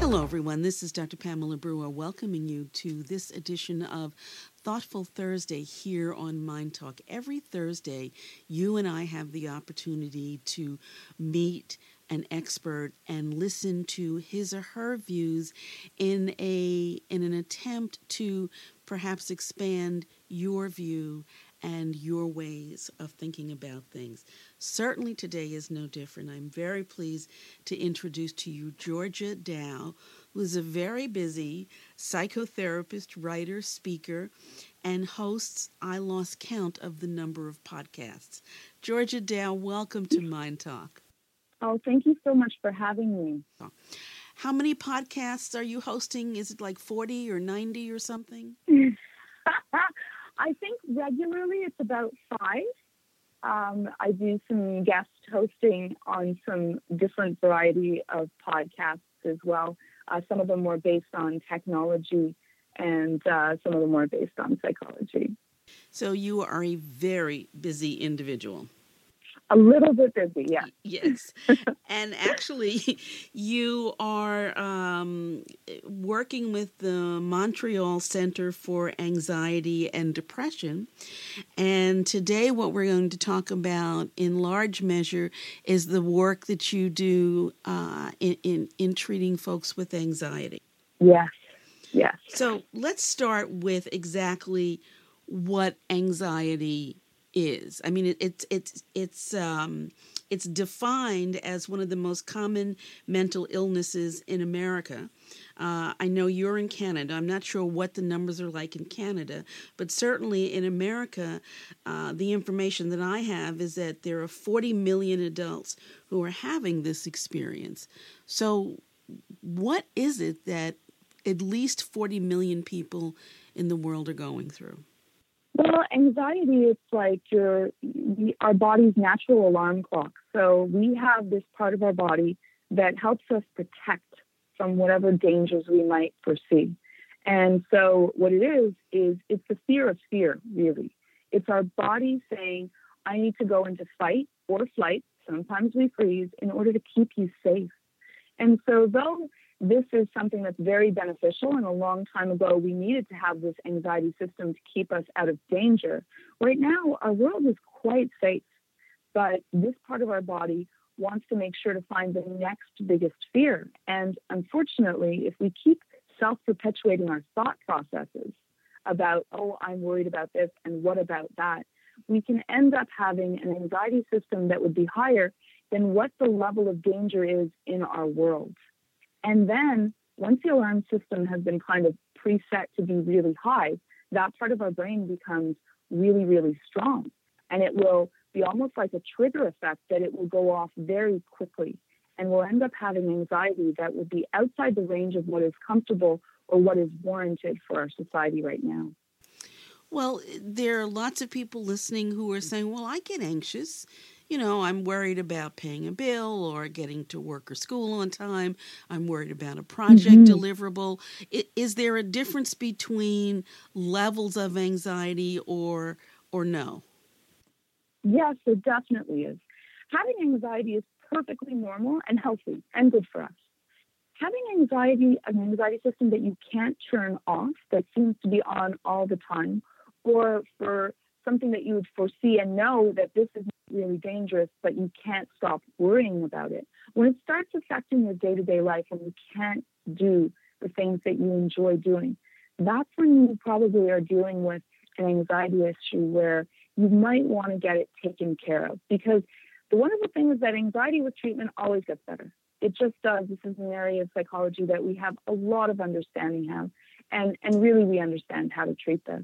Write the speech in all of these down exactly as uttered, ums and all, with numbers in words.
Hello, everyone. This is Doctor Pamela Brewer welcoming you to this edition of Thoughtful Thursday here on Mind Talk. Every Thursday, you and I have the opportunity to meet an expert and listen to his or her views in a in an attempt to perhaps expand your view and your ways of thinking about things. Certainly today is no different. I'm very pleased to introduce to you Georgia Dow, who is a very busy psychotherapist, writer, speaker, and hosts, I lost count of the number of podcasts. Georgia Dow, welcome to Mind Talk. Oh, thank you so much for having me. How many podcasts are you hosting? Is it like forty or ninety or something? I think regularly it's about five. Um, I do some guest hosting on some different variety of podcasts as well. Uh, some of them more based on technology and uh, some of them more based on psychology. So you are a very busy individual. A little bit busy, yeah. Yes. And actually, you are um, working with the Montreal Center for Anxiety and Depression. And today what we're going to talk about in large measure is the work that you do uh, in, in, in treating folks with anxiety. Yes, yes. So let's start with exactly what anxiety is. I mean, it, it, it's it's um, it's defined as one of the most common mental illnesses in America. Uh, I know you're in Canada. I'm not sure what the numbers are like in Canada, but certainly in America, uh, the information that I have is that there are forty million adults who are having this experience. So what is it that at least forty million people in the world are going through? Well, anxiety, it's like your our body's natural alarm clock. So we have this part of our body that helps us protect from whatever dangers we might foresee. And so what it is, is it's the fear of fear, really. It's our body saying, I need to go into fight or flight, sometimes we freeze, in order to keep you safe. And so though this is something that's very beneficial, and a long time ago we needed to have this anxiety system to keep us out of danger. Right now, our world is quite safe, but this part of our body wants to make sure to find the next biggest fear. And unfortunately, if we keep self-perpetuating our thought processes about, oh, I'm worried about this and what about that, we can end up having an anxiety system that would be higher than what the level of danger is in our world. And then once the alarm system has been kind of preset to be really high, that part of our brain becomes really, really strong. And it will be almost like a trigger effect that it will go off very quickly. And we'll end up having anxiety that will be outside the range of what is comfortable or what is warranted for our society right now. Well, there are lots of people listening who are saying, well, I get anxious. You know, I'm worried about paying a bill or getting to work or school on time. I'm worried about a project mm-hmm. deliverable. Is there a difference between levels of anxiety or or no? Yes, there definitely is. Having anxiety is perfectly normal and healthy and good for us. Having anxiety, an anxiety system that you can't turn off, that seems to be on all the time, or for something that you would foresee and know that this is really dangerous, but you can't stop worrying about it. When it starts affecting your day-to-day life and you can't do the things that you enjoy doing, that's when you probably are dealing with an anxiety issue where you might want to get it taken care of. Because the wonderful thing is that anxiety with treatment always gets better. It just does. This is an area of psychology that we have a lot of understanding of, and, and really we understand how to treat this.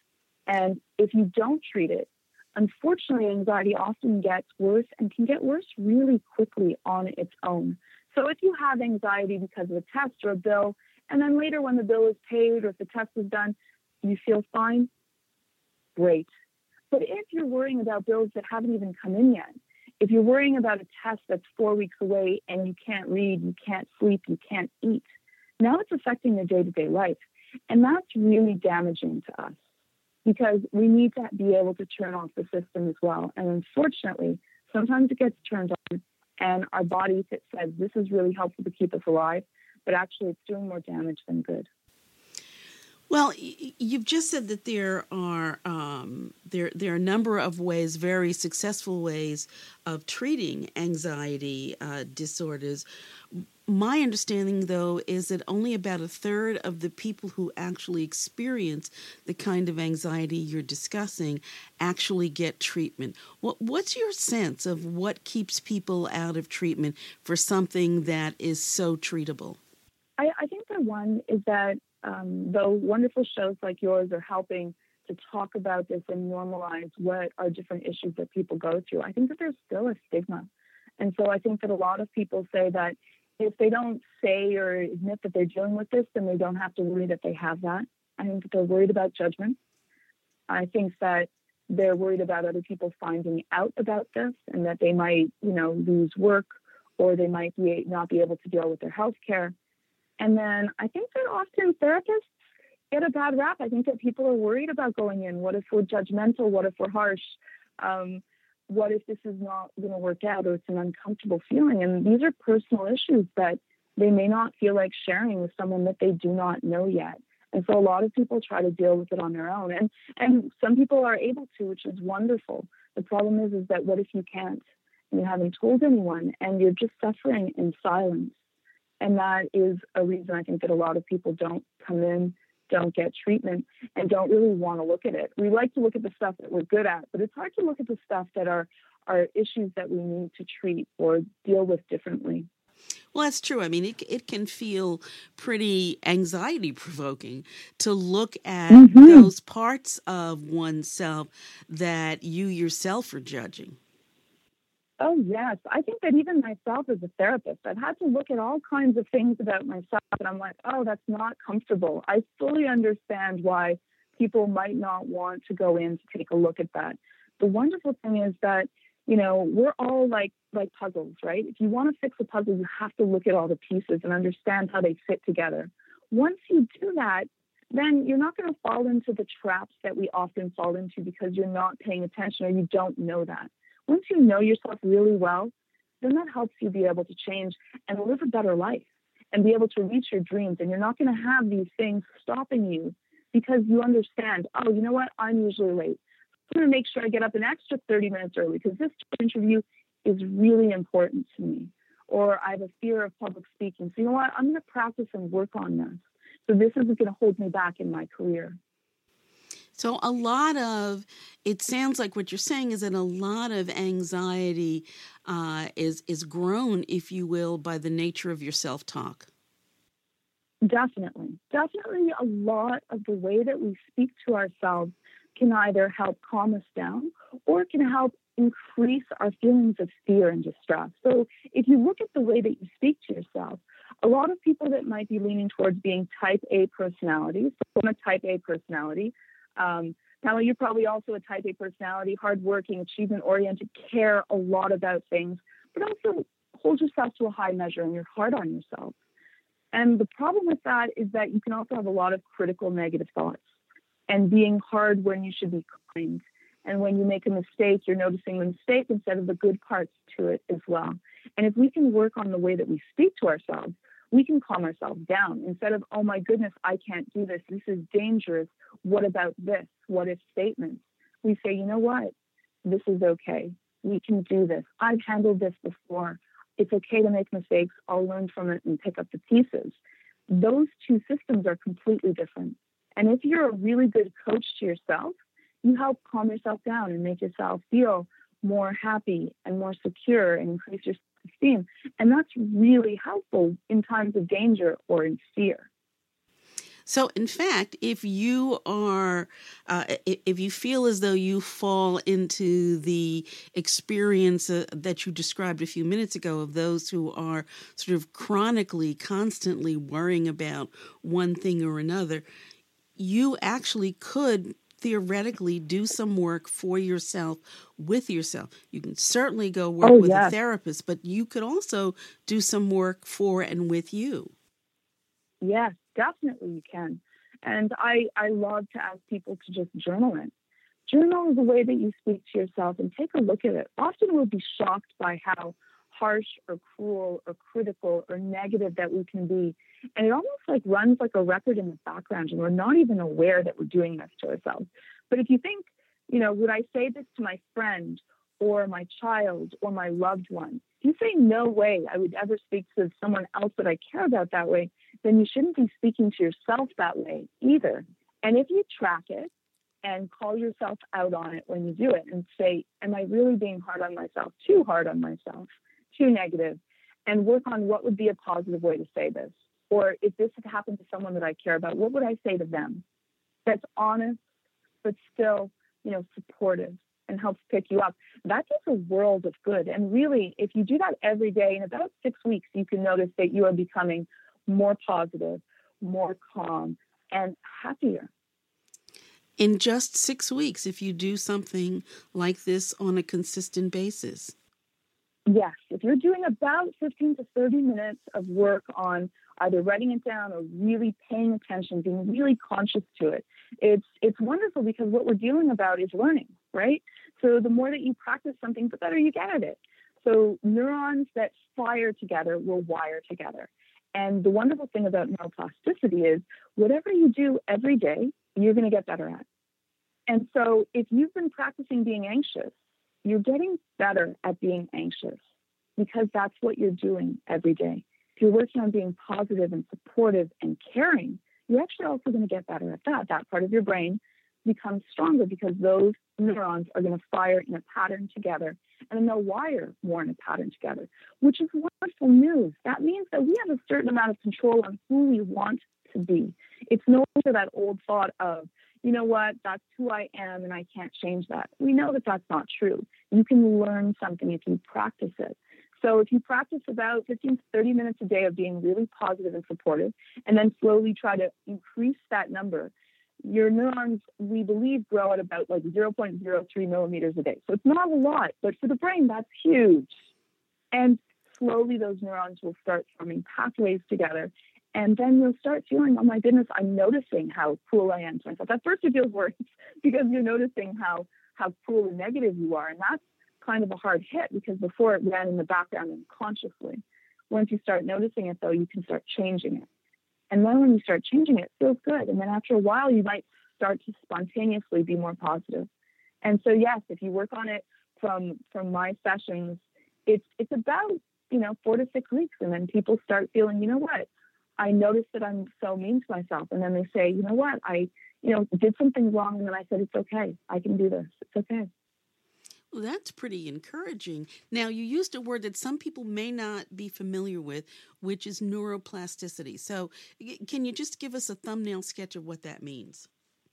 And if you don't treat it, unfortunately, anxiety often gets worse and can get worse really quickly on its own. So if you have anxiety because of a test or a bill, and then later when the bill is paid or if the test is done, you feel fine, great. But if you're worrying about bills that haven't even come in yet, if you're worrying about a test that's four weeks away and you can't read, you can't sleep, you can't eat, now it's affecting your day-to-day life. And that's really damaging to us, because we need to be able to turn off the system as well. And unfortunately, sometimes it gets turned on and our body says, this is really helpful to keep us alive. but actually it's doing more damage than good. Well, you've just said that there are um, there there are a number of ways, very successful ways of treating anxiety uh, disorders. My understanding, though, is that only about a third of the people who actually experience the kind of anxiety you're discussing actually get treatment. What what's your sense of what keeps people out of treatment for something that is so treatable? I, I think that one is that um, though wonderful shows like yours are helping to talk about this and normalize what are different issues that people go through, I think that there's still a stigma. And so I think that a lot of people say that if they don't say or admit that they're dealing with this, then they don't have to worry that they have that. I think that they're worried about judgment. I think that they're worried about other people finding out about this and that they might, you know, lose work or they might be, not be able to deal with their health care. And then I think that often therapists get a bad rap. I think that people are worried about going in. What if we're judgmental? What if we're harsh? Um, what if this is not going to work out or it's an uncomfortable feeling? And these are personal issues that they may not feel like sharing with someone that they do not know yet. And so a lot of people try to deal with it on their own. And and some people are able to, which is wonderful. The problem is, is that what if you can't and you haven't told anyone and you're just suffering in silence? And that is a reason I think that a lot of people don't come in, don't get treatment, and don't really want to look at it. We like to look at the stuff that we're good at, but it's hard to look at the stuff that are, are issues that we need to treat or deal with differently. Well, that's true. I mean, it it can feel pretty anxiety provoking to look at mm-hmm. those parts of oneself that you yourself are judging. Oh, yes. I think that even myself as a therapist, I've had to look at all kinds of things about myself, and I'm like, oh, that's not comfortable. I fully understand why people might not want to go in to take a look at that. The wonderful thing is that, you know, we're all like like puzzles, right? If you want to fix a puzzle, you have to look at all the pieces and understand how they fit together. Once you do that, then you're not going to fall into the traps that we often fall into because you're not paying attention or you don't know that. Once you know yourself really well, then that helps you be able to change and live a better life and be able to reach your dreams. And you're not going to have these things stopping you because you understand, oh, you know what? I'm usually late. I'm going to make sure I get up an extra thirty minutes early because this interview is really important to me. Or I have a fear of public speaking. So you know what? I'm going to practice and work on this. So this isn't going to hold me back in my career. So a lot of, it sounds like what you're saying is that a lot of anxiety uh, is is grown, if you will, by the nature of your self-talk. Definitely. Definitely a lot of the way that we speak to ourselves can either help calm us down or it can help increase our feelings of fear and distress. So if you look at the way that you speak to yourself, a lot of people that might be leaning towards being type A personalities, so I'm a type A personality, Um, Pamela, you're probably also a type A personality, hardworking, achievement-oriented, care a lot about things, but also hold yourself to a high measure and you're hard on yourself. And the problem with that is that you can also have a lot of critical negative thoughts and being hard when you should be kind. And when you make a mistake, you're noticing the mistake instead of the good parts to it as well. And if we can work on the way that we speak to ourselves, we can calm ourselves down instead of, oh my goodness, I can't do this. This is dangerous. What about this? What if statements? We say, you know what? This is okay. We can do this. I've handled this before. It's okay to make mistakes. I'll learn from it and pick up the pieces. Those two systems are completely different. And if you're a really good coach to yourself, you help calm yourself down and make yourself feel more happy and more secure and increase your esteem. And that's really helpful in times of danger or in fear. So, in fact, if you are, uh, if you feel as though you fall into the experience uh, that you described a few minutes ago of those who are sort of chronically, constantly worrying about one thing or another, you actually could theoretically do some work for yourself with yourself. You can certainly go work oh, with yes. a therapist, but you could also do some work for and with you. Yes, definitely you can. And I, I love to ask people to just journal it. Journal the way that you speak to yourself and take a look at it. Often we'll be shocked by how harsh or cruel or critical or negative that we can be. And it almost like runs like a record in the background, and we're not even aware that we're doing this to ourselves. But if you think, you know, would I say this to my friend or my child or my loved one? If you say no way I would ever speak to someone else that I care about that way, then you shouldn't be speaking to yourself that way either. And if you track it and call yourself out on it when you do it and say, am I really being hard on myself, too hard on myself, too negative, and work on what would be a positive way to say this. Or if this had happened to someone that I care about, what would I say to them that's honest, but still, you know, supportive and helps pick you up? That does a world of good. And really, if you do that every day, in about six weeks, you can notice that you are becoming more positive, more calm, and happier. In just six weeks, if you do something like this on a consistent basis. Yes, if you're doing about fifteen to thirty minutes of work on either writing it down or really paying attention, being really conscious to it, it's it's wonderful, because what we're dealing about is learning, right? So the more that you practice something, the better you get at it. So neurons that fire together will wire together. And the wonderful thing about neuroplasticity is whatever you do every day, you're going to get better at. And so if you've been practicing being anxious, you're getting better at being anxious, because that's what you're doing every day. If you're working on being positive and supportive and caring, you're actually also going to get better at that. That part of your brain becomes stronger, because those neurons are going to fire in a pattern together, and then they'll wire more in a pattern together, which is wonderful news. That means that we have a certain amount of control on who we want to be. It's no longer that old thought of, you know what, that's who I am and I can't change that. We know that that's not true. You can learn something if you practice it. So if you practice about fifteen to thirty minutes a day of being really positive and supportive, and then slowly try to increase that number, your neurons, we believe, grow at about like zero point zero three millimeters a day. So it's not a lot, but for the brain, that's huge. And slowly those neurons will start forming pathways together. And then you'll start feeling, oh my goodness, I'm noticing how cruel I am to myself. At first it feels worse, because you're noticing how, how cruel and negative you are. And that's kind of a hard hit, because before it ran in the background unconsciously. Once you start noticing it, though, you can start changing it. And then when you start changing it, it feels good. And then after a while, you might start to spontaneously be more positive. And so, yes, if you work on it from from my sessions, it's it's about, you know, four to six weeks. And then people start feeling, you know what, I noticed that I'm so mean to myself. And then they say, you know what, I, you know, did something wrong. And then I said, it's okay. I can do this. It's okay. Well, that's pretty encouraging. Now, you used a word that some people may not be familiar with, which is neuroplasticity. So can you just give us a thumbnail sketch of what that means?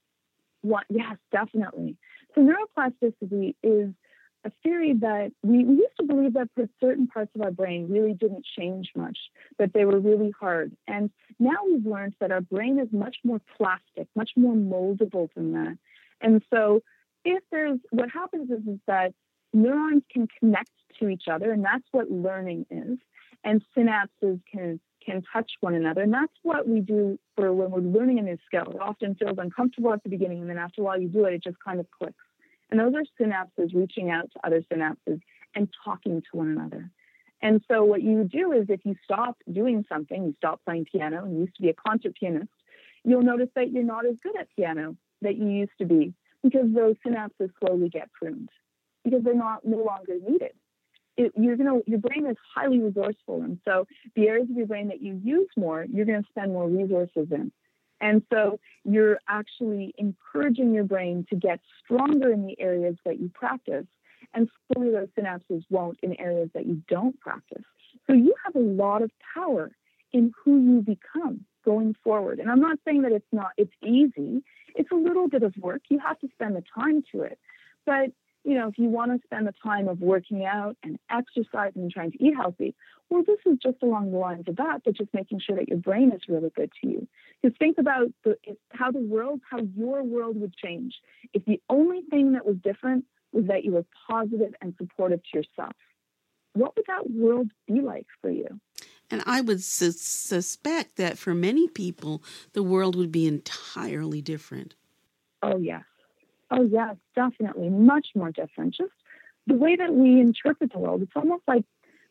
What, yes, definitely. So neuroplasticity is a theory that we, we used to believe that for certain parts of our brain really didn't change much, that they were really hard. And now we've learned that our brain is much more plastic, much more moldable than that. And so if there's, what happens is, is that neurons can connect to each other, and that's what learning is. And synapses can can touch one another. And that's what we do for when we're learning a new skill. It often feels uncomfortable at the beginning, and then after a while you do it, it just kind of clicks. And those are synapses reaching out to other synapses and talking to one another. And so what you do is, if you stop doing something, you stop playing piano, and you used to be a concert pianist, you'll notice that you're not as good at piano that you used to be, because those synapses slowly get pruned, because they're not no longer needed. It, you're gonna, your brain is highly resourceful, and so the areas of your brain that you use more, you're going to spend more resources in. And so you're actually encouraging your brain to get stronger in the areas that you practice, and slowly those synapses won't in areas that you don't practice. So you have a lot of power in who you become going forward. And I'm not saying that it's not, it's easy. It's a little bit of work. You have to spend the time to it. But you know, if you want to spend the time of working out and exercising and trying to eat healthy, well, this is just along the lines of that, but just making sure that your brain is really good to you. Because think about the, how the world, how your world would change if the only thing that was different was that you were positive and supportive to yourself. What would that world be like for you? And I would su- suspect that for many people, the world would be entirely different. Oh, yes. Oh, yes, definitely. Much more different. Just the way that we interpret the world, it's almost like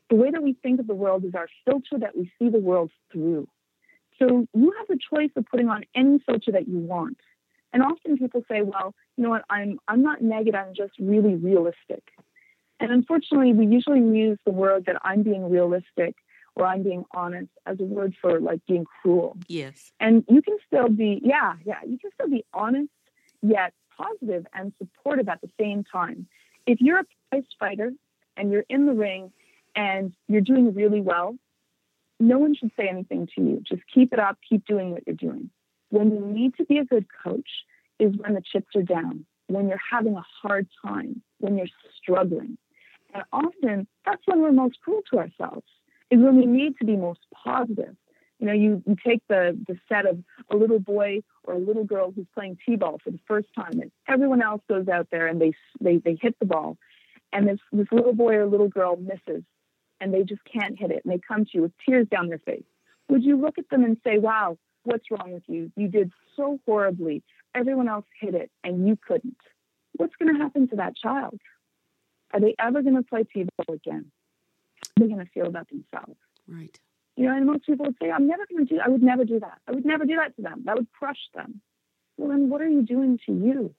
The way that we think of the world is our filter that we see the world through. So you have a choice of putting on any filter that you want. And often people say, well, you know what, I'm I'm not negative, I'm just really realistic. And unfortunately, we usually use the word that I'm being realistic or I'm being honest as a word for like being cruel. Yes. And you can still be, yeah, yeah, you can still be honest, yet positive and supportive at the same time. If you're a prize fighter and you're in the ring and you're doing really well, no one should say anything to you. Just keep it up, keep doing what you're doing. When you need to be a good coach is when the chips are down, when you're having a hard time, when you're struggling. And often that's when we're most cruel to ourselves, is when we need to be most positive. You know, you, you take the, the set of a little boy or a little girl who's playing t-ball for the first time, and everyone else goes out there and they they, they hit the ball, and this, this little boy or little girl misses, and they just can't hit it, and they come to you with tears down their face. Would you look at them and say, wow, what's wrong with you? You did so horribly. Everyone else hit it, and you couldn't. What's going to happen to that child? Are they ever going to play t-ball again? How are they going to feel about themselves? Right. You know, and most people would say, I'm never going to do, I would never do that. I would never do that to them. That would crush them. Well, then what are you doing to you?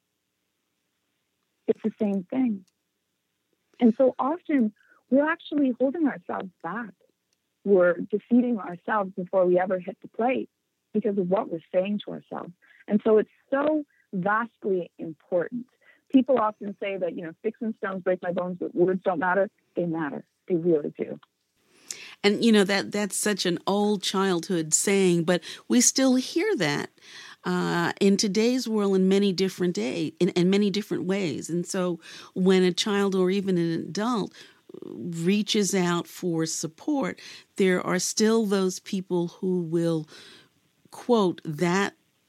It's the same thing. And so often we're actually holding ourselves back. We're defeating ourselves before we ever hit the plate because of what we're saying to ourselves. And so it's so vastly important. People often say that, you know, sticks and stones break my bones, but words don't matter. They matter. They really do. And, you know, that that's such an old childhood saying, but we still hear that uh, in today's world in many different day, in, in many different ways. And so when a child or even an adult reaches out for support, there are still those people who will quote that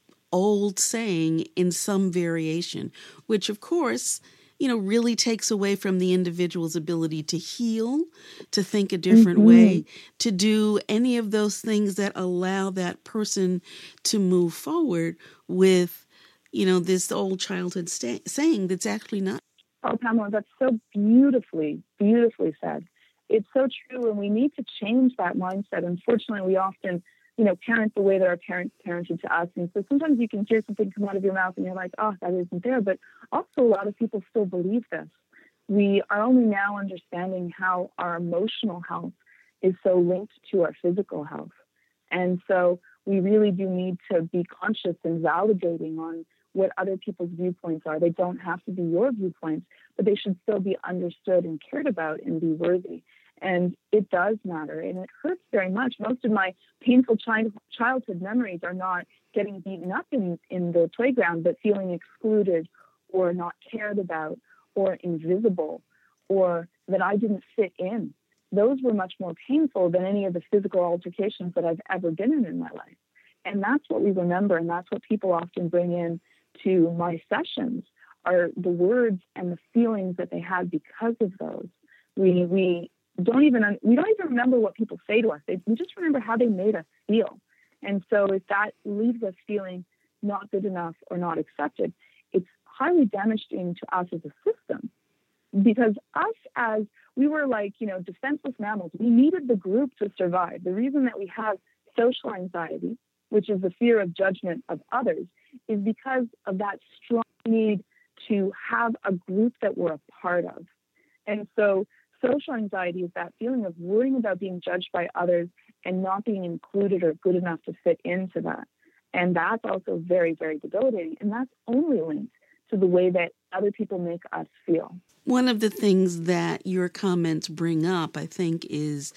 old saying in some variation, which, of course, you know, really takes away from the individual's ability to heal, to think a different mm-hmm. way, to do any of those things that allow that person to move forward with, you know, this old childhood sta- saying that's actually not. Oh, Pamela, that's so beautifully, beautifully said. It's so true, and we need to change that mindset. Unfortunately, we often, you know, parent the way that our parents parented to us. And so sometimes you can hear something come out of your mouth and you're like, oh, that isn't there. But also a lot of people still believe this. We are only now understanding how our emotional health is so linked to our physical health. And so we really do need to be conscious and validating on what other people's viewpoints are. They don't have to be your viewpoints, but they should still be understood and cared about and be worthy. And it does matter, and it hurts very much. Most of my painful child, childhood memories are not getting beaten up in, in the playground, but feeling excluded or not cared about or invisible or that I didn't fit in. Those were much more painful than any of the physical altercations that I've ever been in in my life. And that's what we remember, and that's what people often bring in to my sessions are the words and the feelings that they had because of those. We we don't even we don't even remember what people say to us. They, we just remember how they made us feel. And so if that leaves us feeling not good enough or not accepted, it's highly damaging to us as a system. Because us as we were like, you know, defenseless mammals, we needed the group to survive. The reason that we have social anxiety, which is the fear of judgment of others, is because of that strong need to have a group that we're a part of. And so social anxiety is that feeling of worrying about being judged by others and not being included or good enough to fit into that. And that's also very, very debilitating. And that's only linked to the way that other people make us feel. One of the things that your comments bring up, I think, is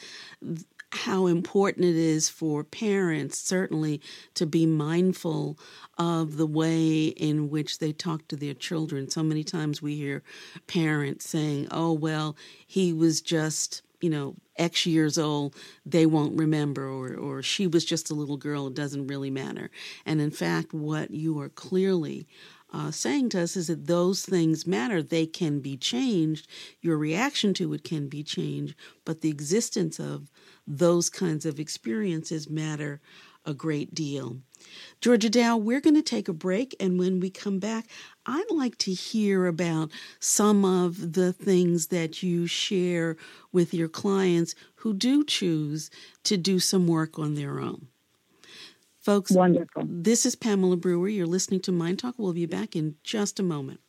how important it is for parents, certainly, to be mindful of the way in which they talk to their children. So many times we hear parents saying, oh, well, he was just, you know, X years old, they won't remember, or, or she was just a little girl, it doesn't really matter. And in fact, what you are clearly Uh, saying to us is that those things matter. They can be changed. Your reaction to it can be changed, but the existence of those kinds of experiences matter a great deal. Georgia Dow, we're going to take a break, and when we come back, I'd like to hear about some of the things that you share with your clients who do choose to do some work on their own. Folks, Wonderful. This is Pamela Brewer. You're listening to Mind Talk. We'll be back in just a moment.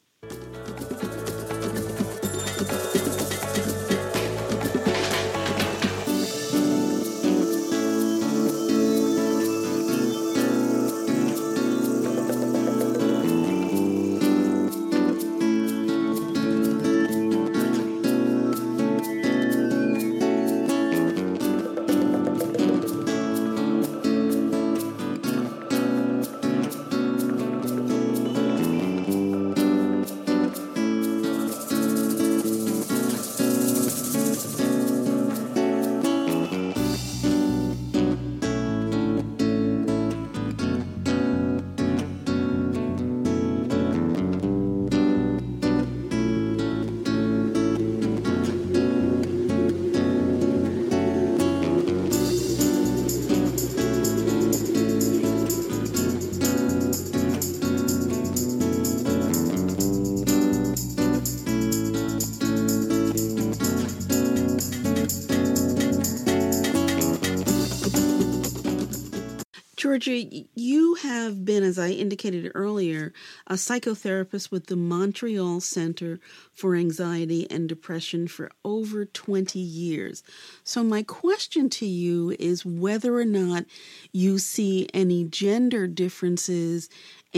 Georgia, you have been, as I indicated earlier, a psychotherapist with the Montreal Center for Anxiety and Depression for over twenty years. So my question to you is whether or not you see any gender differences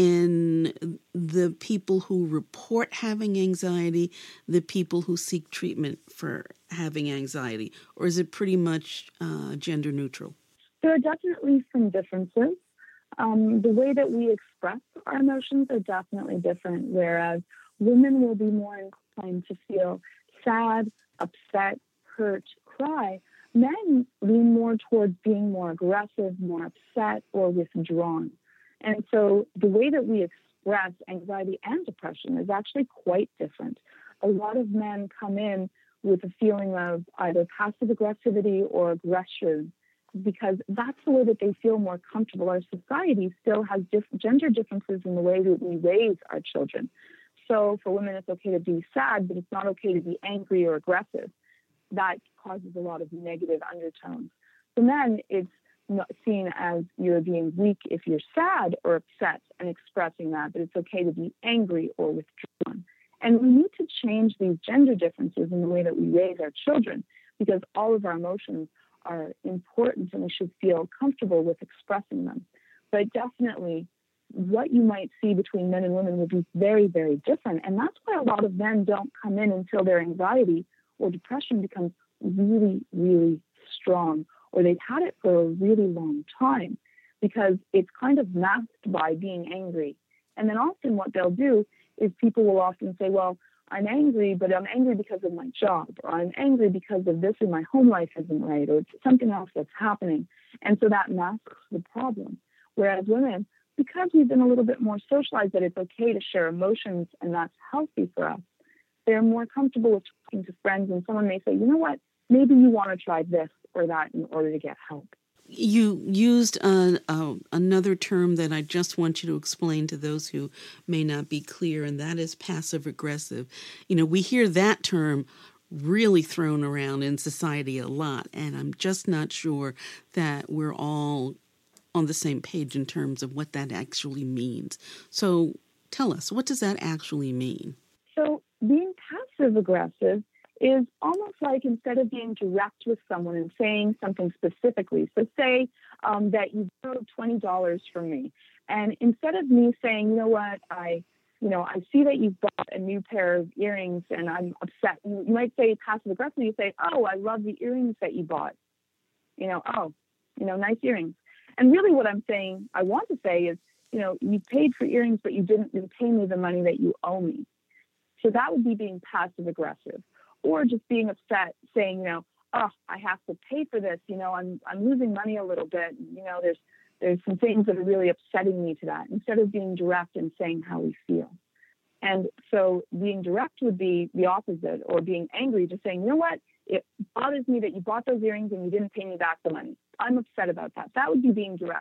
in the people who report having anxiety, the people who seek treatment for having anxiety, or is it pretty much uh, gender neutral? There are definitely some differences. Um, the way that we express our emotions are definitely different, whereas women will be more inclined to feel sad, upset, hurt, cry. Men lean more towards being more aggressive, more upset, or withdrawn. And so the way that we express anxiety and depression is actually quite different. A lot of men come in with a feeling of either passive aggressivity or aggression, because that's the way that they feel more comfortable. Our society still has diff- gender differences in the way that we raise our children. So for women, it's okay to be sad, but it's not okay to be angry or aggressive. That causes a lot of negative undertones. For men, it's not seen as you're being weak if you're sad or upset and expressing that, but it's okay to be angry or withdrawn. And we need to change these gender differences in the way that we raise our children, because all of our emotions are important and we should feel comfortable with expressing them. But definitely what you might see between men and women will be very, very different. And that's why a lot of men don't come in until their anxiety or depression becomes really, really strong, or they've had it for a really long time, because it's kind of masked by being angry. And then often what they'll do is people will often say, well, I'm angry, but I'm angry because of my job, or I'm angry because of this and my home life isn't right, or it's something else that's happening. And so that masks the problem. Whereas women, because we've been a little bit more socialized that it's okay to share emotions and that's healthy for us, they're more comfortable with talking to friends, and someone may say, you know what, maybe you want to try this or that in order to get help. You used uh, uh, another term that I just want you to explain to those who may not be clear, and that is passive aggressive. You know, we hear that term really thrown around in society a lot, and I'm just not sure that we're all on the same page in terms of what that actually means. So tell us, what does that actually mean? So being passive aggressive is almost like, instead of being direct with someone and saying something specifically, so say um, that you borrowed twenty dollars from me, and instead of me saying, you know what, I, you know, I see that you bought a new pair of earrings and I'm upset. You, you might say passive aggressive, you say, oh, I love the earrings that you bought. You know, oh, you know, nice earrings. And really what I'm saying, I want to say is, you know, you paid for earrings, but you didn't repay me the money that you owe me. So that would be being passive aggressive. Or just being upset, saying, you know, oh, I have to pay for this. You know, I'm I'm losing money a little bit. You know, there's there's some things that are really upsetting me to that, instead of being direct and saying how we feel. And so being direct would be the opposite, or being angry, just saying, you know what, it bothers me that you bought those earrings and you didn't pay me back the money. I'm upset about that. That would be being direct.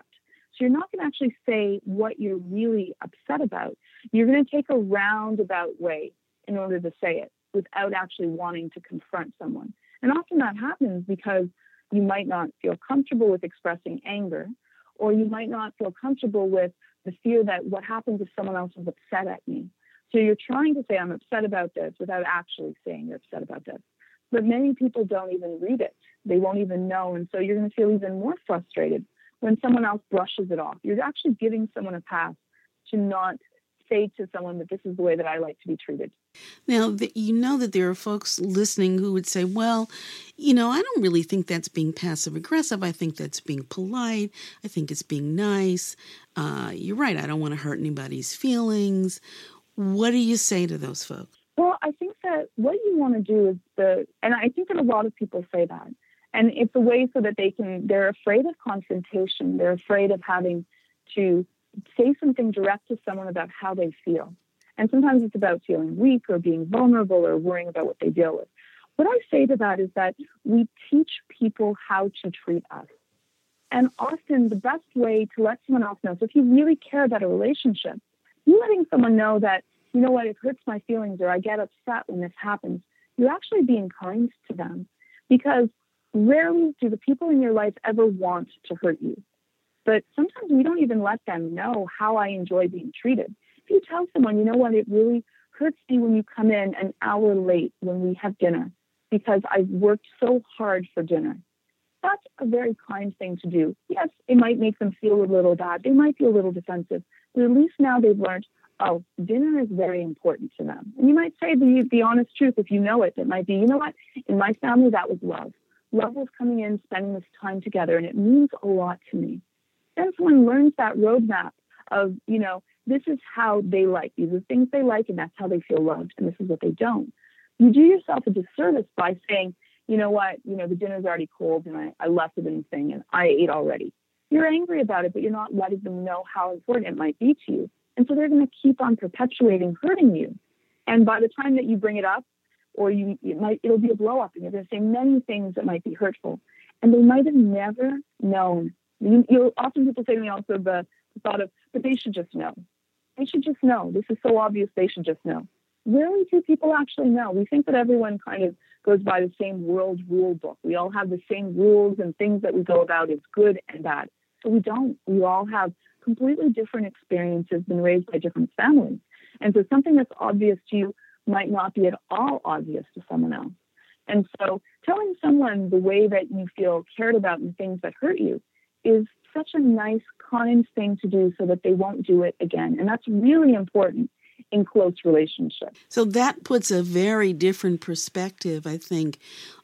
So you're not going to actually say what you're really upset about. You're going to take a roundabout way in order to say it without actually wanting to confront someone. And often that happens because you might not feel comfortable with expressing anger, or you might not feel comfortable with the fear that what happens if someone else is upset at me. So you're trying to say, I'm upset about this, without actually saying you're upset about this. But many people don't even read it. They won't even know. And so you're going to feel even more frustrated when someone else brushes it off. You're actually giving someone a pass to not say to someone that this is the way that I like to be treated. Now, the, you know that there are folks listening who would say, well, you know, I don't really think that's being passive aggressive. I think that's being polite. I think it's being nice. Uh, you're right. I don't want to hurt anybody's feelings. What do you say to those folks? Well, I think that what you want to do is the, and I think that a lot of people say that, and it's a way so that they can, they're afraid of confrontation. They're afraid of having to say something direct to someone about how they feel. And sometimes it's about feeling weak or being vulnerable or worrying about what they deal with. What I say to that is that we teach people how to treat us. And often the best way to let someone else know, so if you really care about a relationship, you letting someone know that, you know what, it hurts my feelings or I get upset when this happens, you're actually being kind to them, because rarely do the people in your life ever want to hurt you. But sometimes we don't even let them know how I enjoy being treated. If you tell someone, you know what, it really hurts me when you come in an hour late when we have dinner because I've worked so hard for dinner. That's a very kind thing to do. Yes, it might make them feel a little bad. They might feel a little defensive. But at least now they've learned, oh, dinner is very important to them. And you might say the, the honest truth if you know it. It might be, you know what, in my family, that was love. Love was coming in, spending this time together, and it means a lot to me. Then someone learns that roadmap of, you know, this is how they like. These are things they like, and that's how they feel loved, and this is what they don't. You do yourself a disservice by saying, you know what, you know, the dinner's already cold, and I, I left it in the thing, and I ate already. You're angry about it, but you're not letting them know how important it might be to you. And so they're going to keep on perpetuating hurting you. And by the time that you bring it up, or you, it might, it'll be a blow up, and you're going to say many things that might be hurtful. And they might have never known. You, you'll often people say to me also the, the thought of, but they should just know. They should just know. This is so obvious. They should just know. Rarely do people actually know. We think that everyone kind of goes by the same world rule book. We all have the same rules and things that we go about as good and bad. So we don't. We all have completely different experiences, been raised by different families. And so something that's obvious to you might not be at all obvious to someone else. And so telling someone the way that you feel cared about and things that hurt you is such a nice, kind thing to do so that they won't do it again. And that's really important in close relationships. So that puts a very different perspective, I think,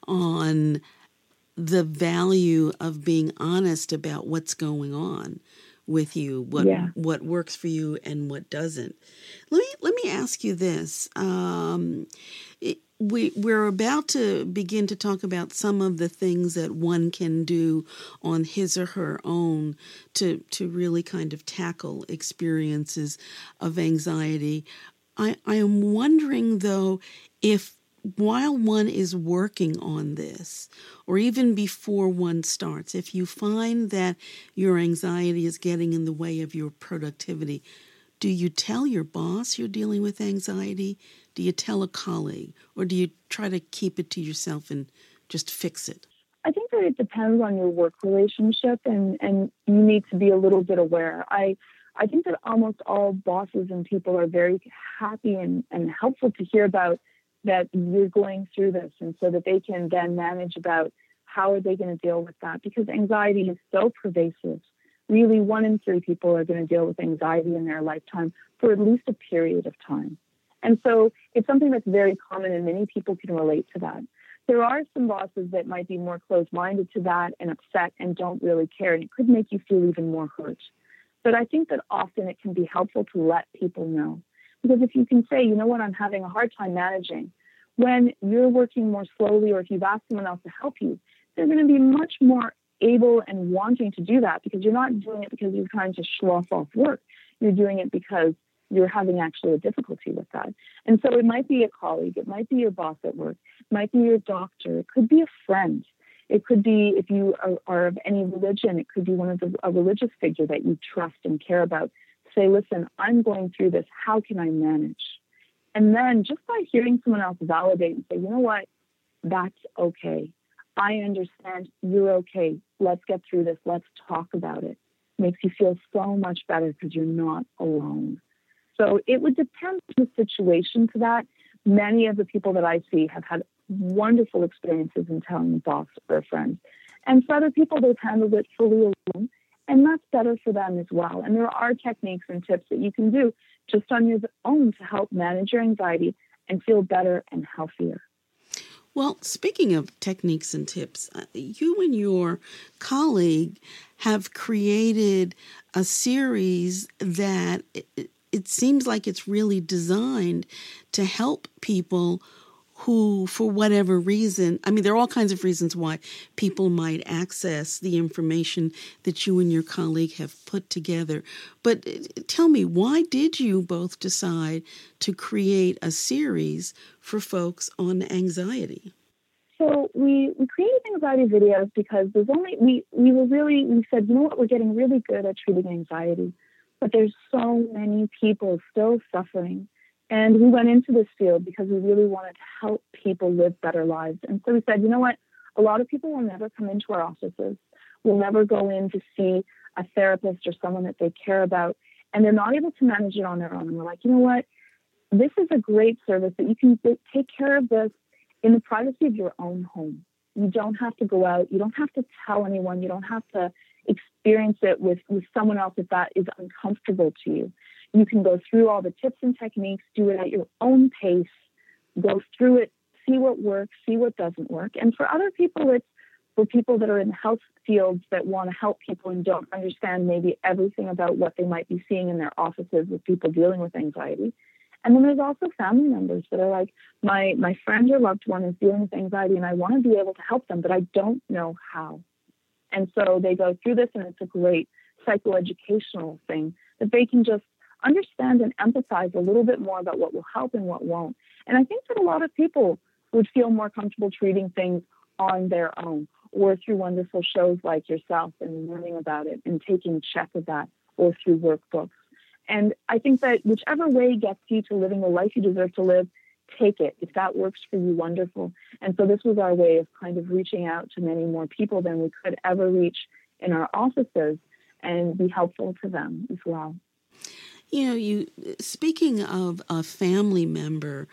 on the value of being honest about what's going on with you, what yeah. what works for you and what doesn't. Let me let me ask you this. Um, it, we we're about to begin to talk about some of the things that one can do on his or her own to to really kind of tackle experiences of anxiety. I, I am wondering though if while one is working on this, or even before one starts, if you find that your anxiety is getting in the way of your productivity, do you tell your boss you're dealing with anxiety? Do you tell a colleague? Or do you try to keep it to yourself and just fix it? I think that it depends on your work relationship, and, and you need to be a little bit aware. I I think that almost all bosses and people are very happy and, and helpful to hear about that you're going through this, and so that they can then manage about how are they going to deal with that, because anxiety is so pervasive. Really, one in three people are going to deal with anxiety in their lifetime for at least a period of time. And so it's something that's very common, and many people can relate to that. There are some bosses that might be more closed-minded to that and upset and don't really care, and it could make you feel even more hurt. But I think that often it can be helpful to let people know. Because if you can say, you know what, I'm having a hard time managing, when you're working more slowly, or if you've asked someone else to help you, they're going to be much more able and wanting to do that, because you're not doing it because you're trying to slough off work. You're doing it because you're having actually a difficulty with that. And so it might be a colleague, it might be your boss at work, it might be your doctor, it could be a friend. It could be, if you are, are of any religion, it could be one of the, a religious figure that you trust and care about. Say, listen, I'm going through this. How can I manage? And then just by hearing someone else validate and say, you know what, that's okay. I understand. You're okay. Let's get through this. Let's talk about it. Makes you feel so much better because you're not alone. So it would depend on the situation to that. Many of the people that I see have had wonderful experiences in telling a boss or a friend. And for other people, they've handled it fully alone. And that's better for them as well. And there are techniques and tips that you can do just on your own to help manage your anxiety and feel better and healthier. Well, speaking of techniques and tips, uh, you and your colleague have created a series that it, it seems like it's really designed to help people who, for whatever reason, I mean, there are all kinds of reasons why people might access the information that you and your colleague have put together. But tell me, why did you both decide to create a series for folks on anxiety? So we, we created anxiety videos because there's only, we, we were really, we said, you know what, we're getting really good at treating anxiety, but there's so many people still suffering. And we went into this field because we really wanted to help people live better lives. And so we said, you know what, a lot of people will never come into our offices, will never go in to see a therapist or someone that they care about, and they're not able to manage it on their own. And we're like, you know what, this is a great service that you can take care of this in the privacy of your own home. You don't have to go out. You don't have to tell anyone. You don't have to experience it with, with someone else if that is uncomfortable to you. You can go through all the tips and techniques, do it at your own pace, go through it, see what works, see what doesn't work. And for other people, it's for people that are in health fields that want to help people and don't understand maybe everything about what they might be seeing in their offices with people dealing with anxiety. And then there's also family members that are like, my, my friend or loved one is dealing with anxiety and I want to be able to help them, but I don't know how. And so they go through this, and it's a great psychoeducational thing that they can just understand and empathize a little bit more about what will help and what won't. And I think that a lot of people would feel more comfortable treating things on their own or through wonderful shows like yourself and learning about it and taking check of that, or through workbooks. And I think that whichever way gets you to living the life you deserve to live, take it. If that works for you, wonderful. And so this was our way of kind of reaching out to many more people than we could ever reach in our offices and be helpful to them as well. You know, you speaking of a family member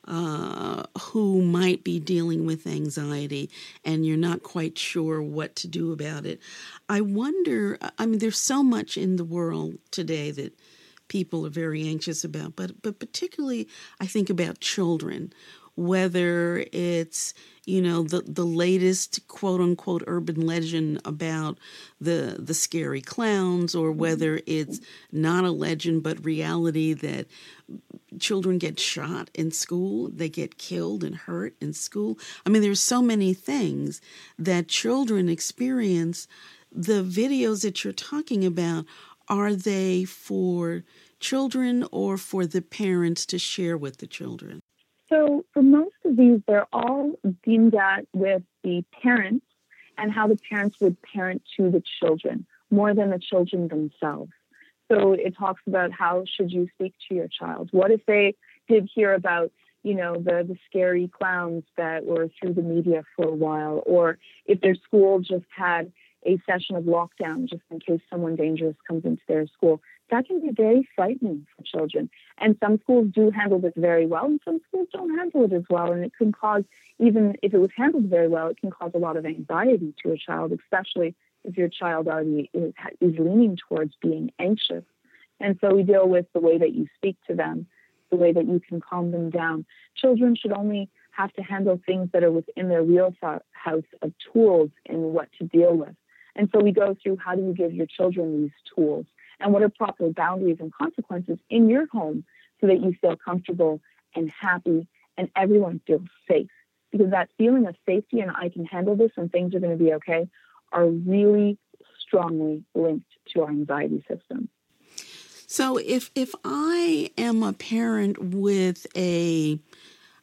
uh, who might be dealing with anxiety and you're not quite sure what to do about it, I wonder, I mean, there's so much in the world today that people are very anxious about, but but particularly I think about children, whether it's, you know, the, the latest quote unquote urban legend about the the scary clowns, or whether it's not a legend but reality that children get shot in school, they get killed and hurt in school. I mean, there's so many things that children experience. The videos that you're talking about, are they for children or for the parents to share with the children? So for most of these, they're all deemed at with the parents and how the parents would parent to the children more than the children themselves. So it talks about how should you speak to your child? What if they did hear about, you know, the, the scary clowns that were through the media for a while, or if their school just had a session of lockdown just in case someone dangerous comes into their school. That can be very frightening for children. And some schools do handle this very well, and some schools don't handle it as well. And it can cause, even if it was handled very well, it can cause a lot of anxiety to a child, especially if your child already is, is leaning towards being anxious. And so we deal with the way that you speak to them, the way that you can calm them down. Children should only have to handle things that are within their wheelhouse of tools and what to deal with. And so we go through, how do you give your children these tools? And what are proper boundaries and consequences in your home so that you feel comfortable and happy and everyone feels safe? Because that feeling of safety and I can handle this and things are going to be okay are really strongly linked to our anxiety system. So if if I am a parent with a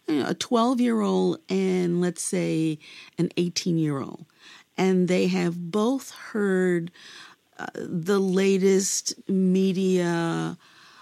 you know, a twelve-year-old and, let's say, an eighteen-year-old, and they have both heard uh, the latest media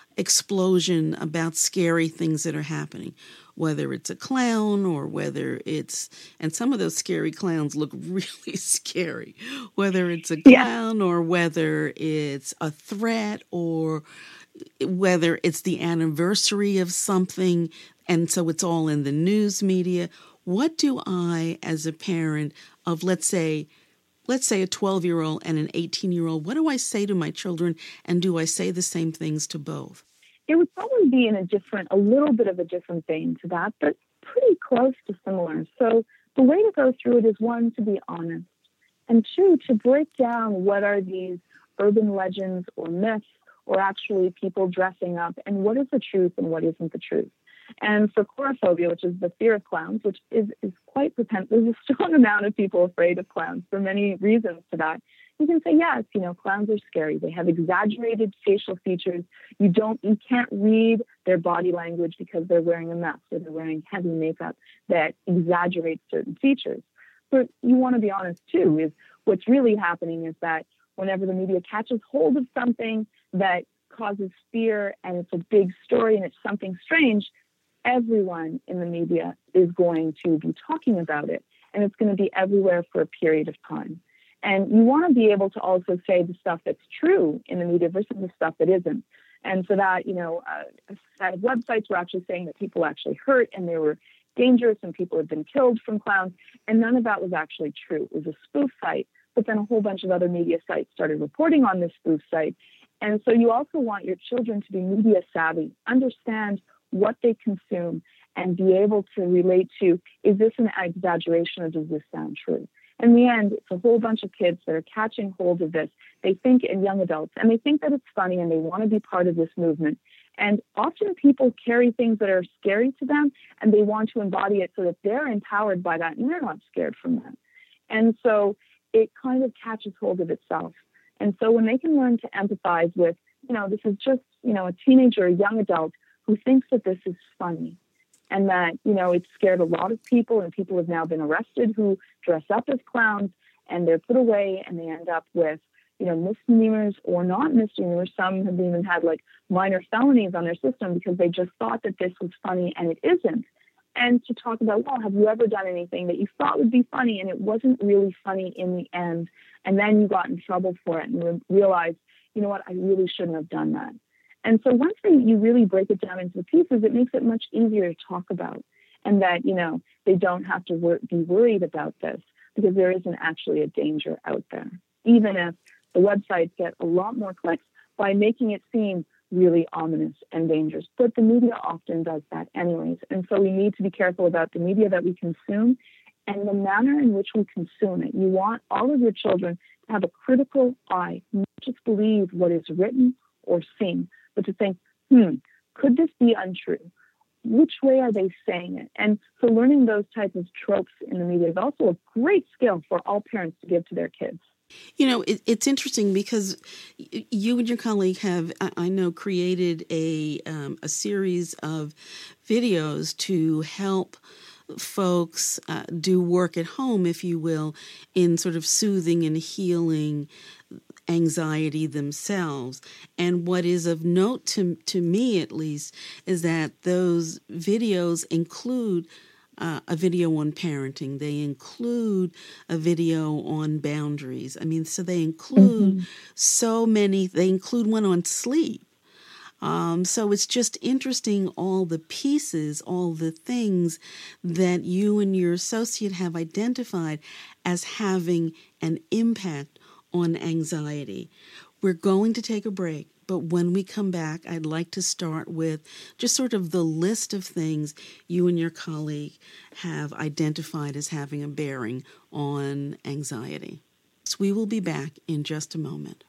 explosion about scary things that are happening, whether it's a clown or whether it's, and some of those scary clowns look really scary, whether it's a clown yeah. or whether it's a threat or whether it's the anniversary of something, and so it's all in the news media. What do I, as a parent of, let's say, let's say a twelve-year-old and an eighteen-year-old, what do I say to my children, and do I say the same things to both? It would probably be in a different, a little bit of a different vein to that, but pretty close to similar. So the way to go through it is, one, to be honest, and two, to break down what are these urban legends or myths or actually people dressing up, and what is the truth and what isn't the truth. And for coulrophobia, which is the fear of clowns, which is, is quite potent, there's a strong amount of people afraid of clowns for many reasons to that. You can say, yes, you know, clowns are scary. They have exaggerated facial features. You don't, you can't read their body language because they're wearing a mask or they're wearing heavy makeup that exaggerates certain features. But you want to be honest too, is what's really happening is that whenever the media catches hold of something that causes fear and it's a big story and it's something strange, everyone in the media is going to be talking about it, and it's going to be everywhere for a period of time. And you want to be able to also say the stuff that's true in the media versus the stuff that isn't. And for that, you know, uh, a set of websites were actually saying that people actually hurt and they were dangerous and people had been killed from clowns, and none of that was actually true. It was a spoof site, but then a whole bunch of other media sites started reporting on this spoof site. And so you also want your children to be media savvy, understand what they consume, and be able to relate to, is this an exaggeration or does this sound true? In the end, it's a whole bunch of kids that are catching hold of this. They think, and young adults, and they think that it's funny and they want to be part of this movement. And often people carry things that are scary to them and they want to embody it so that they're empowered by that and they're not scared from that. And so it kind of catches hold of itself. And so when they can learn to empathize with, you know, this is just, you know, a teenager, a young adult who thinks that this is funny and that, you know, it's scared a lot of people, and people have now been arrested who dress up as clowns, and they're put away and they end up with, you know, misdemeanors or not misdemeanors. Some have even had like minor felonies on their system because they just thought that this was funny and it isn't. And to talk about, well, have you ever done anything that you thought would be funny and it wasn't really funny in the end, and then you got in trouble for it and re- realized, you know what, I really shouldn't have done that. And so once they, you really break it down into the pieces, it makes it much easier to talk about, and that, you know, they don't have to wor- be worried about this because there isn't actually a danger out there, even if the websites get a lot more clicks by making it seem really ominous and dangerous. But the media often does that anyways. And so we need to be careful about the media that we consume and the manner in which we consume it. You want all of your children to have a critical eye, not just believe what is written or seen, but to think, hmm, could this be untrue? Which way are they saying it? And so learning those types of tropes in the media is also a great skill for all parents to give to their kids. You know, it, it's interesting because you and your colleague have, I know, created a um, a series of videos to help folks uh, do work at home, if you will, in sort of soothing and healing anxiety themselves. And what is of note to to me, at least, is that those videos include Uh, a video on parenting. They include a video on boundaries. I mean, so they include mm-hmm. so many, they include one on sleep. Um, so it's just interesting, all the pieces, all the things that you and your associate have identified as having an impact on anxiety. We're going to take a break. But when we come back, I'd like to start with just sort of the list of things you and your colleague have identified as having a bearing on anxiety. So we will be back in just a moment.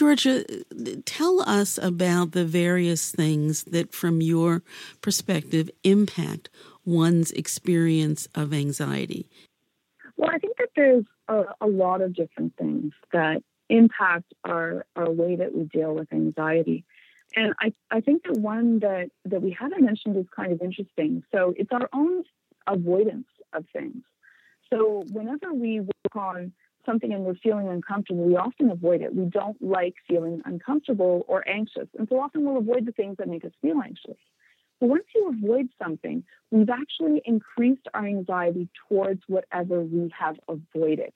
Georgia, tell us about the various things that, from your perspective, impact one's experience of anxiety. Well, I think that there's a, a lot of different things that impact our, our way that we deal with anxiety. And I, I think that one that, that we haven't mentioned is kind of interesting. So it's our own avoidance of things. So whenever we work on something and we're feeling uncomfortable, we often avoid it. We don't like feeling uncomfortable or anxious. And so often we'll avoid the things that make us feel anxious. But once you avoid something, we've actually increased our anxiety towards whatever we have avoided.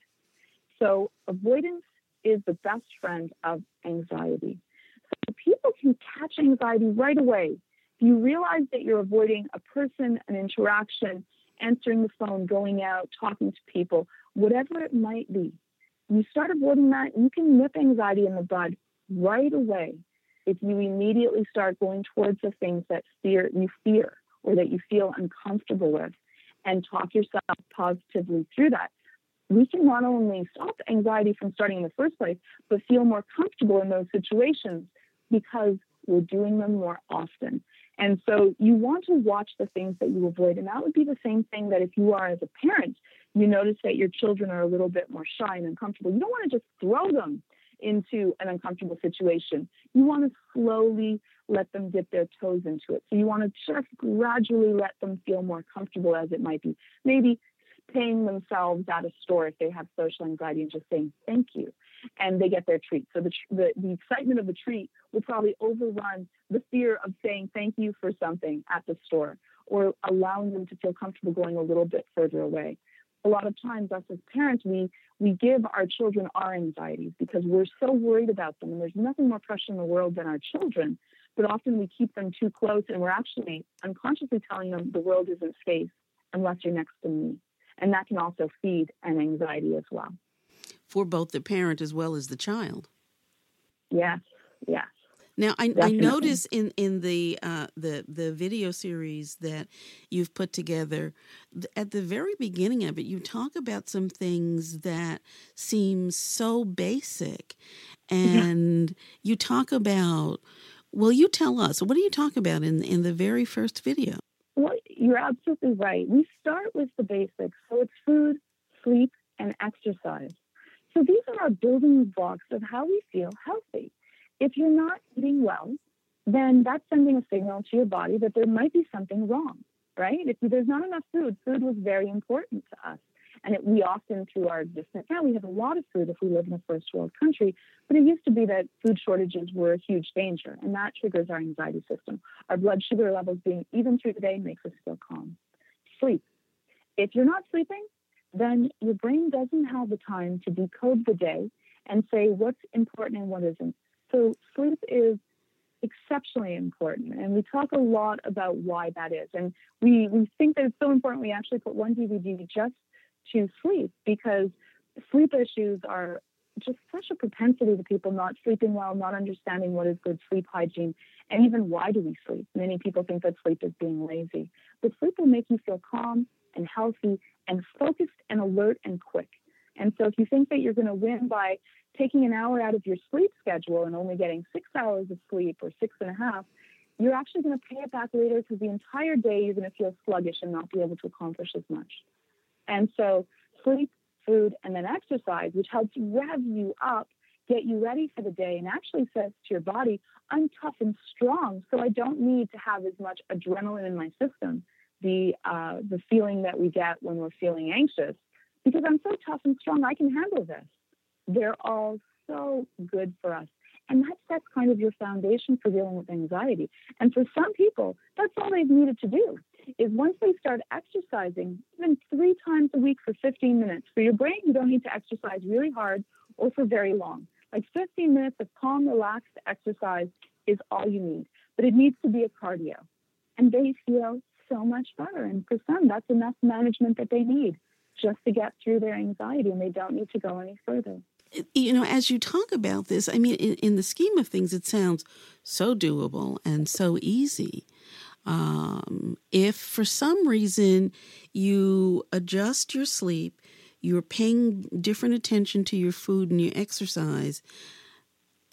So avoidance is the best friend of anxiety. So people can catch anxiety right away. If you realize that you're avoiding a person, an interaction, answering the phone, going out, talking to people, whatever it might be, you start avoiding that, you can nip anxiety in the bud right away if you immediately start going towards the things that fear you fear or that you feel uncomfortable with and talk yourself positively through that. We can not only stop anxiety from starting in the first place, but feel more comfortable in those situations because we're doing them more often. And so you want to watch the things that you avoid. And that would be the same thing that if you are as a parent, you notice that your children are a little bit more shy and uncomfortable. You don't want to just throw them into an uncomfortable situation. You want to slowly let them dip their toes into it. So you want to just gradually let them feel more comfortable as it might be. Maybe paying themselves at a store if they have social anxiety and just saying thank you, and they get their treat. So the, the, the excitement of the treat will probably overrun the fear of saying thank you for something at the store or allowing them to feel comfortable going a little bit further away. A lot of times, us as parents, we, we give our children our anxieties because we're so worried about them, and there's nothing more precious in the world than our children, but often we keep them too close, and we're actually unconsciously telling them the world isn't safe unless you're next to me. And that can also feed an anxiety as well. For both the parent as well as the child. Yes, yes. Now, I, I notice in, in the, uh, the the video series that you've put together, th- at the very beginning of it, you talk about some things that seem so basic. And yeah. you talk about, well, you tell us, what do you talk about in, in the very first video? Well, you're absolutely right. We start with the basics. So it's food, sleep, and exercise. So these are our building blocks of how we feel healthy. If you're not eating well, then that's sending a signal to your body that there might be something wrong, right? If there's not enough food, food was very important to us. And it, we often, through our existence now, we have a lot of food if we live in a first world country. But it used to be that food shortages were a huge danger, and that triggers our anxiety system. Our blood sugar levels being even through the day makes us feel calm. Sleep. If you're not sleeping, then your brain doesn't have the time to decode the day and say what's important and what isn't. So sleep is exceptionally important, and we talk a lot about why that is. And we, we think that it's so important we actually put one D V D just to sleep, because sleep issues are just such a propensity to people not sleeping well, not understanding what is good sleep hygiene, and even why do we sleep. Many people think that sleep is being lazy, but sleep will make you feel calm and healthy and focused and alert and quick. And so if you think that you're going to win by taking an hour out of your sleep schedule and only getting six hours of sleep or six and a half, you're actually going to pay it back later, because the entire day you're going to feel sluggish and not be able to accomplish as much. And so sleep, food, and then exercise, which helps rev you up, get you ready for the day, and actually says to your body, I'm tough and strong, so I don't need to have as much adrenaline in my system, the uh, the feeling that we get when we're feeling anxious, because I'm so tough and strong, I can handle this. They're all so good for us. And that sets kind of your foundation for dealing with anxiety. And for some people, that's all they've needed to do, is once they start exercising, even three times a week for fifteen minutes. For your brain, you don't need to exercise really hard or for very long. Like fifteen minutes of calm, relaxed exercise is all you need. But it needs to be a cardio. And they feel so much better. And for some, that's enough management that they need just to get through their anxiety, and they don't need to go any further. You know, as you talk about this, I mean, in, in the scheme of things, it sounds so doable and so easy. Um, if for some reason you adjust your sleep, you're paying different attention to your food and your exercise,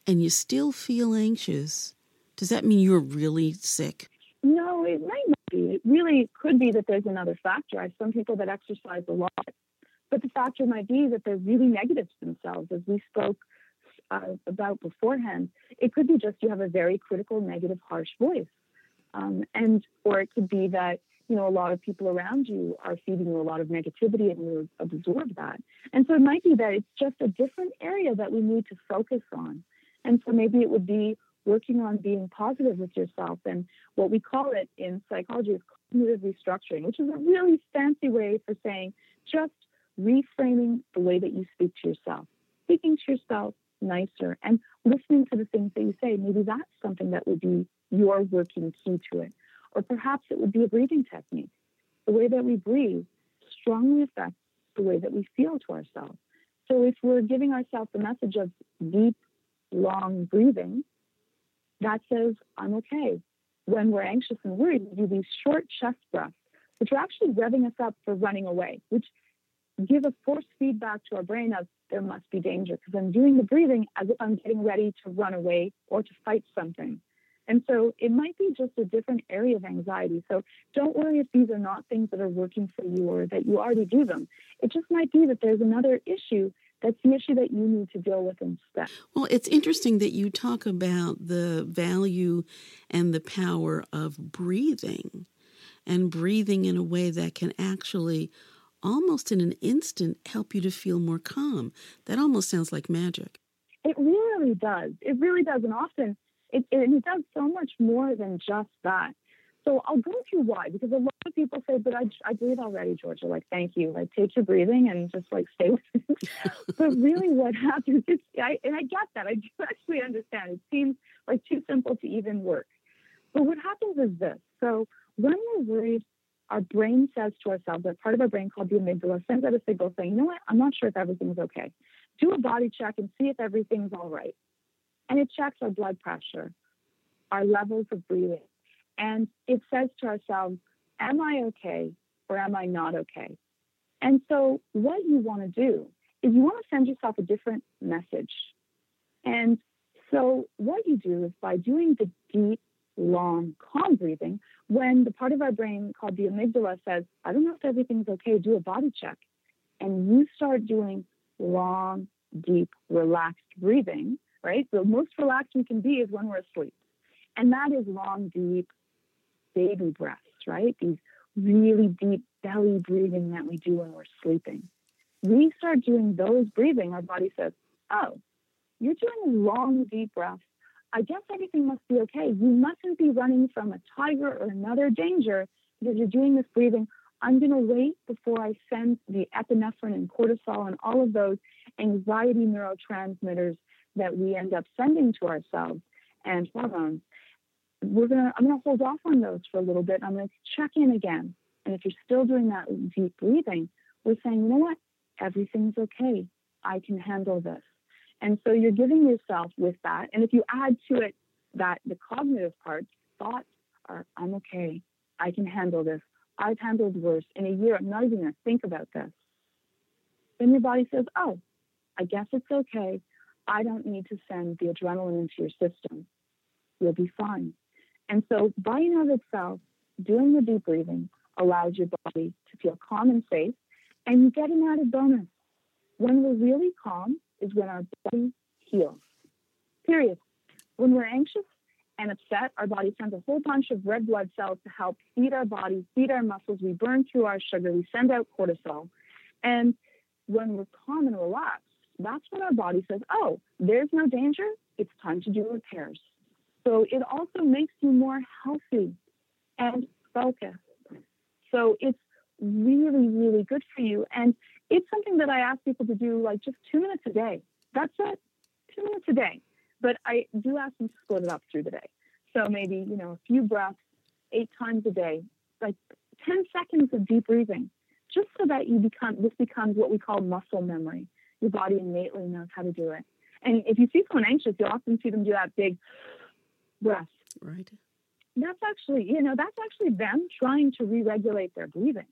and you still feel anxious, does that mean you're really sick? No, it might not be. It really could be that there's another factor. I have some people that exercise a lot, but the factor might be that they're really negative to themselves, as we spoke uh, about beforehand. It could be just you have a very critical, negative, harsh voice. Um, and or it could be that, you know, a lot of people around you are feeding you a lot of negativity and you absorb that. And so it might be that it's just a different area that we need to focus on. And so maybe it would be working on being positive with yourself. And what we call it in psychology is cognitive restructuring, which is a really fancy way for saying just reframing the way that you speak to yourself, speaking to yourself nicer and listening to the things that you say. Maybe that's something that would be your working key to it. Or perhaps it would be a breathing technique. The way that we breathe strongly affects the way that we feel to ourselves. So if we're giving ourselves the message of deep, long breathing, that says, I'm okay. When we're anxious and worried, we do these short chest breaths, which are actually revving us up for running away, which give a force feedback to our brain of there must be danger, because I'm doing the breathing as if I'm getting ready to run away or to fight something. And so it might be just a different area of anxiety. So don't worry if these are not things that are working for you or that you already do them. It just might be that there's another issue that's the issue that you need to deal with instead. Well, it's interesting that you talk about the value and the power of breathing and breathing in a way that can actually almost in an instant help you to feel more calm. That almost sounds like magic. It really does. It really does. And often it, it, it does so much more than just that. So I'll go through why, because a lot of people say, but I, I breathe already, Georgia. Like, thank you. Like, take your breathing and just like stay with it. But really what happens is, I, and I get that. I do actually understand. It seems like too simple to even work. But what happens is this. So when we're worried, our brain says to ourselves, that part of our brain called the amygdala sends out a signal saying, you know what, I'm not sure if everything's okay. Do a body check and see if everything's all right. And it checks our blood pressure, our levels of breathing. And it says to ourselves, am I okay or am I not okay? And so what you want to do is you want to send yourself a different message. And so what you do is by doing the deep, long, calm breathing, when the part of our brain called the amygdala says, I don't know if everything's okay, do a body check. And you start doing long, deep, relaxed breathing, right? The most relaxed we can be is when we're asleep. And that is long, deep, baby breaths, right? These really deep belly breathing that we do when we're sleeping. We start doing those breathing, our body says, oh, you're doing long, deep breaths. I guess everything must be okay. You mustn't be running from a tiger or another danger because you're doing this breathing. I'm going to wait before I send the epinephrine and cortisol and all of those anxiety neurotransmitters that we end up sending to ourselves and hormones. We're gonna, I'm going to hold off on those for a little bit. I'm going to check in again. And if you're still doing that deep breathing, we're saying, you know what? Everything's okay. I can handle this. And so you're giving yourself with that. And if you add to it that the cognitive parts, thoughts are, I'm okay. I can handle this. I've handled worse. In a year, I'm not even going to think about this. Then your body says, oh, I guess it's okay. I don't need to send the adrenaline into your system. You'll be fine. And so by and of itself, doing the deep breathing allows your body to feel calm and safe. And you get an added bonus. When we're really calm is when our body heals. Period. When we're anxious and upset, our body sends a whole bunch of red blood cells to help feed our bodies, feed our muscles. We burn through our sugar. We send out cortisol. And when we're calm and relaxed, that's when our body says, oh, there's no danger. It's time to do repairs. So it also makes you more healthy and focused. So it's really, really good for you. And it's something that I ask people to do like just two minutes a day. That's it, two minutes a day. But I do ask them to split it up through the day. So maybe, you know, a few breaths, eight times a day, like ten seconds of deep breathing, just so that you become, this becomes what we call muscle memory. Your body innately knows how to do it. And if you see someone anxious, you'll often see them do that big breath. Right. That's actually, you know, that's actually them trying to re-regulate their breathing.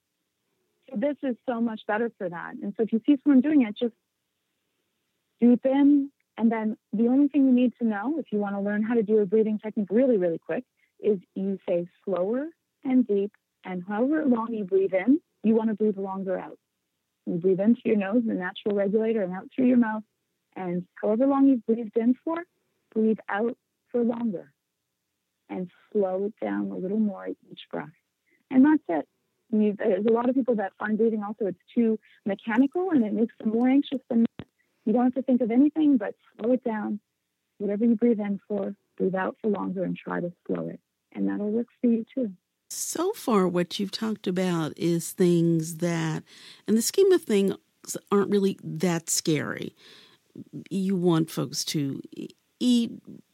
So this is so much better for that. And so if you see someone doing it, just deep in, And then the only thing you need to know if you want to learn how to do a breathing technique really, really quick is you say slower and deep, and however long you breathe in, you want to breathe longer out. You breathe in through your nose, the natural regulator, and out through your mouth. And however long you've breathed in for, breathe out for longer. And slow it down a little more each breath. And that's it. You, there's a lot of people that find breathing also it's too mechanical and it makes them more anxious than that. You don't have to think of anything but slow it down. Whatever you breathe in for, breathe out for longer and try to slow it. And that'll work for you too. So far, what you've talked about is things that, in the scheme of things, aren't really that scary. You want folks to eat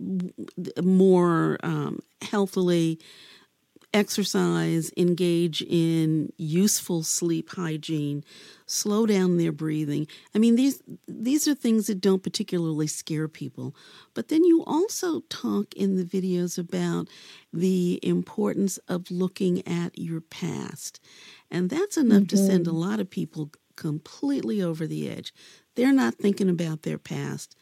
more um, healthily, exercise, engage in useful sleep hygiene, slow down their breathing. I mean, these these are things that don't particularly scare people. But then you also talk in the videos about the importance of looking at your past. And that's enough mm-hmm. to send a lot of people completely over the edge. They're not thinking about their past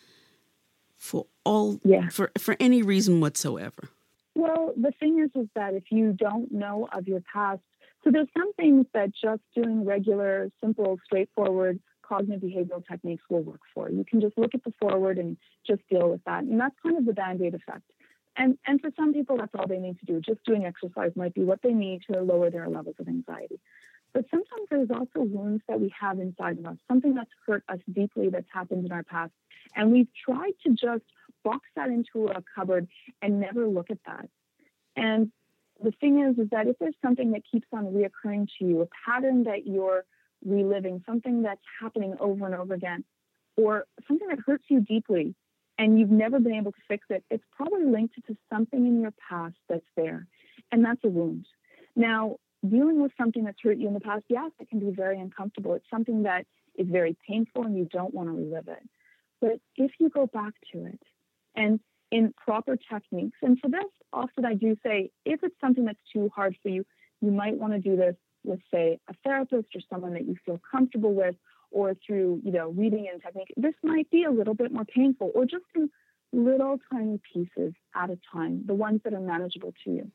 for all yeah. for, for any reason whatsoever. Well, the thing is, is that if you don't know of your past, so there's some things that just doing regular, simple, straightforward cognitive behavioral techniques will work for. You can just look at the forward and just deal with that. And that's kind of the Band-Aid effect. And and for some people, that's all they need to do. Just doing exercise might be what they need to lower their levels of anxiety. But sometimes there's also wounds that we have inside of us, something that's hurt us deeply that's happened in our past. And we've tried to just box that into a cupboard and never look at that. And the thing is, is that if there's something that keeps on reoccurring to you, a pattern that you're reliving, something that's happening over and over again, or something that hurts you deeply and you've never been able to fix it, it's probably linked to something in your past that's there. And that's a wound. Now, dealing with something that's hurt you in the past, yes, it can be very uncomfortable. It's something that is very painful and you don't want to relive it. But if you go back to it and in proper techniques, and for this, often I do say, if it's something that's too hard for you, you might want to do this with, say, a therapist or someone that you feel comfortable with, or through, you know, reading and technique. This might be a little bit more painful, or just in little tiny pieces at a time, the ones that are manageable to you.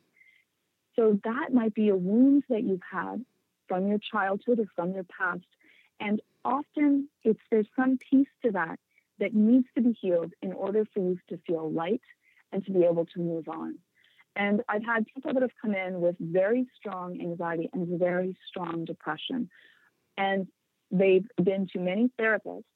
So that might be a wound that you've had from your childhood or from your past. And often it's there's some piece to that that needs to be healed in order for you to feel light and to be able to move on. And I've had people that have come in with very strong anxiety and very strong depression. And they've been to many therapists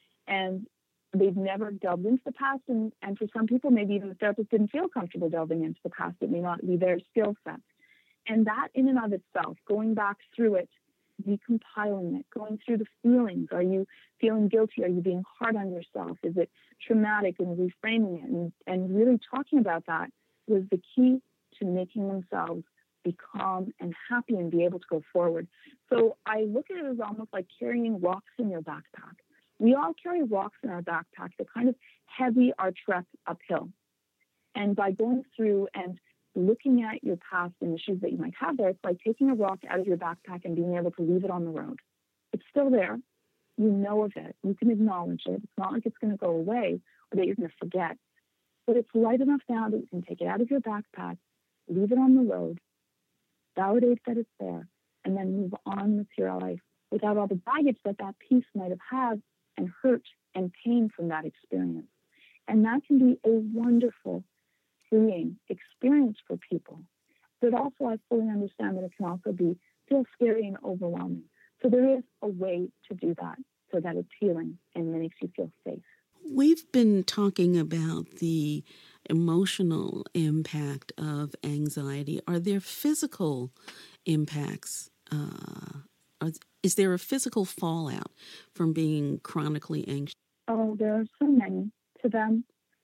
and they've never delved into the past. And, and for some people, maybe even the therapist didn't feel comfortable delving into the past. It may not be their skill set. And that in and of itself, going back through it, decompiling it, going through the feelings. Are you feeling guilty? Are you being hard on yourself? Is it traumatic? And reframing it and, and really talking about that was the key to making themselves be calm and happy and be able to go forward. So I look at it as almost like carrying rocks in your backpack. We all carry rocks in our backpack that kind of heavy our trek uphill. And by going through and looking at your past and issues that you might have there, it's like taking a rock out of your backpack and being able to leave it on the road. It's still there. You know of it. You can acknowledge it. It's not like it's going to go away or that you're going to forget. But it's light enough now that you can take it out of your backpack, leave it on the road, validate that it's there, and then move on with your life without all the baggage that that piece might have had and hurt and pain from that experience. And that can be a wonderful freeing experience for people. But also I fully understand that it can also be feel scary and overwhelming. So there is a way to do that so that it's healing and makes you feel safe. We've been talking about the emotional impact of anxiety. Are there physical impacts? Uh, are, is there a physical fallout from being chronically anxious? Oh, there are so many to them.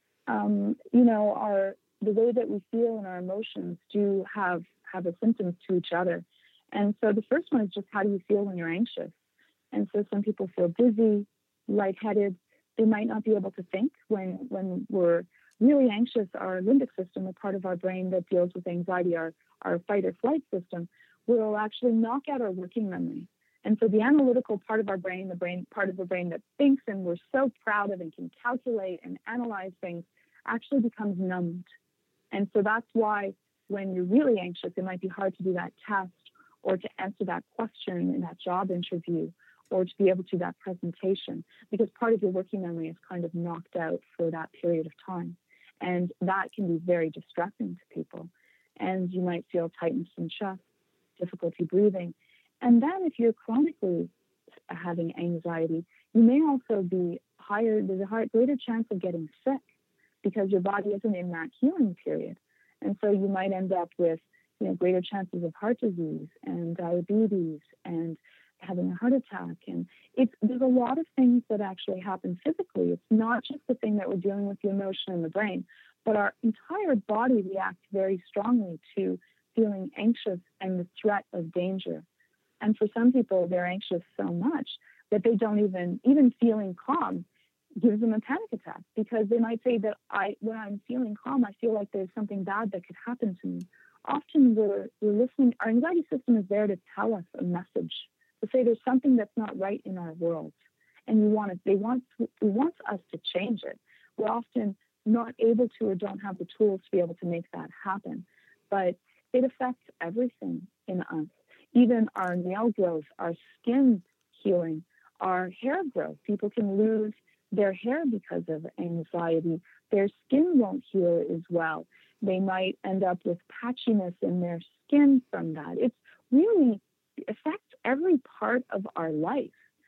Um, you know, our the way that we feel and our emotions do have, have a symptoms to each other. And so the first one is just how do you feel when you're anxious? And so some people feel dizzy, lightheaded. They might not be able to think when, when we're really anxious. Our limbic system, a part of our brain that deals with anxiety, our, our fight or flight system, will actually knock out our working memory. And so the analytical part of our brain, the brain part of the brain that thinks and we're so proud of and can calculate and analyze things, actually becomes numbed. And so that's why when you're really anxious, it might be hard to do that test or to answer that question in that job interview or to be able to do that presentation, because part of your working memory is kind of knocked out for that period of time. And that can be very distressing to people. And you might feel tightness in chest, difficulty breathing. And then if you're chronically having anxiety, you may also be higher, there's a higher, greater chance of getting sick because your body isn't in that healing period. And so you might end up with, you know, greater chances of heart disease and diabetes and having a heart attack. And it's, there's a lot of things that actually happen physically. It's not just the thing that we're dealing with, the emotion in the brain, but our entire body reacts very strongly to feeling anxious and the threat of danger. And for some people, they're anxious so much that they don't even, even feeling calm gives them a panic attack, because they might say that I, when I'm feeling calm, I feel like there's something bad that could happen to me. Often we're, we're listening, our anxiety system is there to tell us a message, to say there's something that's not right in our world. And you want it, they want, it wants us to change it. We're often not able to or don't have the tools to be able to make that happen. But it affects everything in us, even our nail growth, our skin healing, our hair growth. People can lose their hair because of anxiety. Their skin won't heal as well. They might end up with patchiness in their skin from that. It's really it affects every part of our life,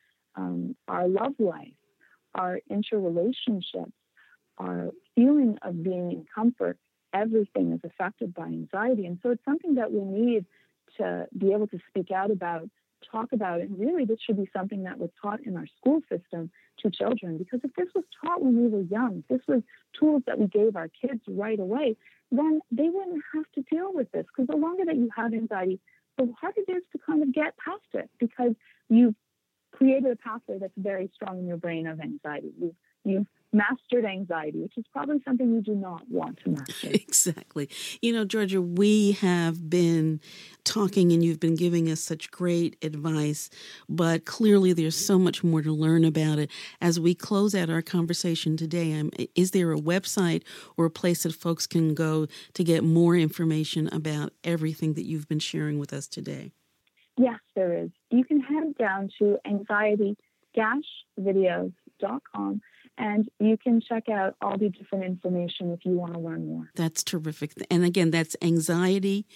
um, our love life, our interrelationships, our feeling of being in comfort. Everything is affected by anxiety. And so it's something that we need to be able to speak out about, talk about it. And really, this should be something that was taught in our school system to children, because if this was taught when we were young, if this was tools that we gave our kids right away, then they wouldn't have to deal with this. Because the longer that you have anxiety, the harder it is to kind of get past it, because you've created a pathway that's very strong in your brain of anxiety. You've, you've mastered anxiety, which is probably something you do not want to master. Exactly. You know, Georgia, we have been talking and you've been giving us such great advice, but clearly there's so much more to learn about it. As we close out our conversation today, um, is there a website or a place that folks can go to get more information about everything that you've been sharing with us today? Yes, there is. You can head down to anxiety dash videos dot com. And you can check out all the different information if you want to learn more. That's terrific. And again, that's anxiety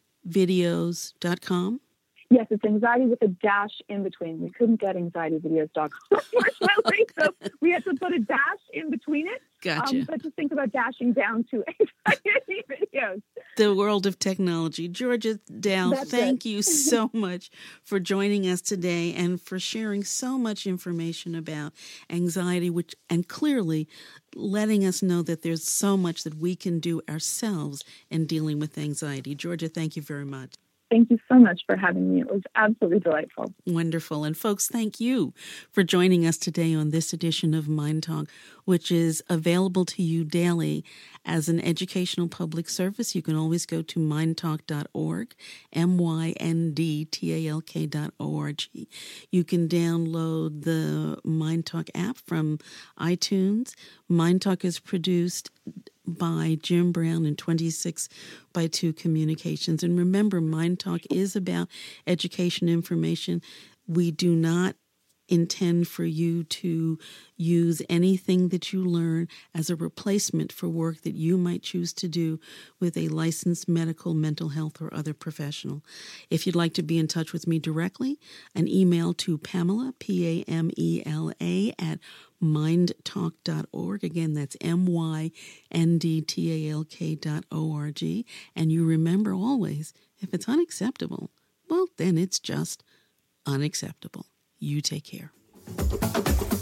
videos dot com. Yes, it's anxiety with a dash in between. We couldn't get anxiety videos dot com, unfortunately, so we had to put a dash in between it. Gotcha. Um, but just think about dashing down to anxiety videos. The world of technology. Georgia Dow, That's thank it. you so much for joining us today and for sharing so much information about anxiety, which and clearly letting us know that there's so much that we can do ourselves in dealing with anxiety. Georgia, thank you very much. Thank you so much for having me. It was absolutely delightful. Wonderful. And folks, thank you for joining us today on this edition of Mind Talk, which is available to you daily as an educational public service. You can always go to mind talk dot org, M Y N D T A L K dot O R G. You can download the Mind Talk app from iTunes. Mind Talk is produced by Jim Brown and twenty-six by two Communications. And remember, Mind Talk is about education information. We do not intend for you to use anything that you learn as a replacement for work that you might choose to do with a licensed medical, mental health, or other professional. If you'd like to be in touch with me directly, an email to Pamela, P A M E L A, at mind talk dot org. Again, that's M Y N D T A L K dot O R G. And you remember always, if it's unacceptable, well, then it's just unacceptable. You take care.